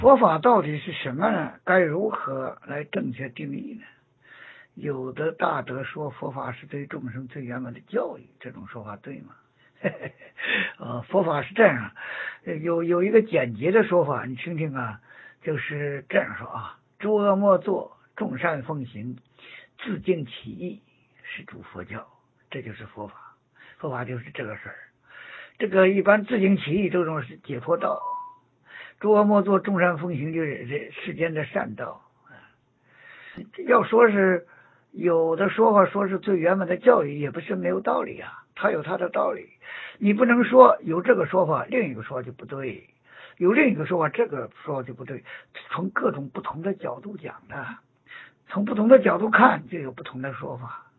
佛法到底是什么呢？该如何来正确定义呢？有的大德说佛法是对众生最圆满的教育，这种说法对吗？佛法是这样，有一个简洁的说法，你听听啊，就是这样说啊：诸恶莫作，众善奉行，自净其意，是诸佛教。这就是佛法，佛法就是这个事儿。这个一般自净其意这种是解脱道，诸恶莫作，众善奉行，就是这世间的善道。要说是有的说法说是最圆满的教育，也不是没有道理啊，它有它的道理。你不能说有这个说法，另一个说法就不对；有另一个说法，这个说法就不对。从各种不同的角度讲的，从不同的角度看，就有不同的说法。